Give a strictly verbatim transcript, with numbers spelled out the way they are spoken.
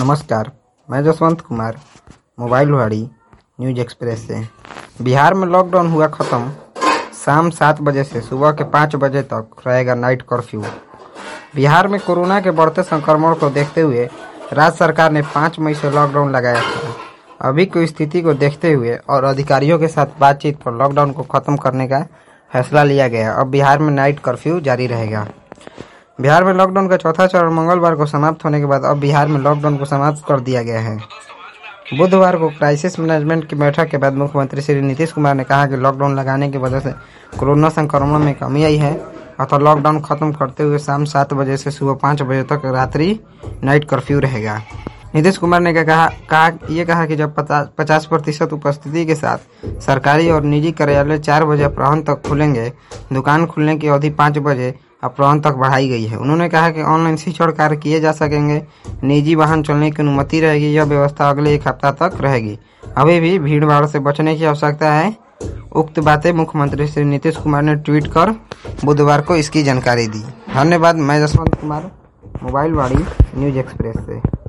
नमस्कार, मैं Jaswant Kumar, mobile Wadi news express से। बिहार में लॉकडाउन हुआ खत्म। शाम सात बजे से सुबह के पाँच बजे तक रहेगा नाइट कर्फ्यू। बिहार में कोरोना के बढ़ते संक्रमण को देखते हुए राज्य सरकार ने पाँच मई से लॉकडाउन लगाया था। अभी की स्थिति को देखते हुए और अधिकारियों के साथ बातचीत पर लॉकडाउन को खत्म करने का फैसला लिया गया। अब बिहार में नाइट कर्फ्यू जारी रहेगा। बिहार में लॉकडाउन का चौथा चरण मंगलवार को समाप्त होने के बाद अब बिहार में लॉकडाउन को समाप्त कर दिया गया है। बुधवार को क्राइसिस मैनेजमेंट की बैठक के बाद मुख्यमंत्री श्री नीतीश कुमार ने कहा कि लॉकडाउन लगाने की वजह से कोरोना संक्रमण में कमी आई है, अतः लॉकडाउन खत्म करते हुए शाम सात बजे से सुबह पाँच बजे तक रात्रि नाइट कर्फ्यू रहेगा। नीतीश कुमार ने कहा, कहा ये कहा कि जब पचास प्रतिशत उपस्थिति के साथ सरकारी और निजी कार्यालय चार बजे अपराह्न तक खुलेंगे, दुकान खुलने की अवधि पाँच बजे अपराह्न तक बढ़ाई गई है। उन्होंने कहा कि ऑनलाइन शिक्षण कार्य किए जा सकेंगे, निजी वाहन चलने की अनुमति रहेगी। यह व्यवस्था अगले एक हफ्ता तक रहेगी। अभी भी भीड़ भाड़ से बचने की आवश्यकता है। उक्त बातें मुख्यमंत्री श्री नीतीश कुमार ने ट्वीट कर बुधवार को इसकी जानकारी दी। धन्यवाद। मैं Jaswant Kumar, mobile Wadi news express से।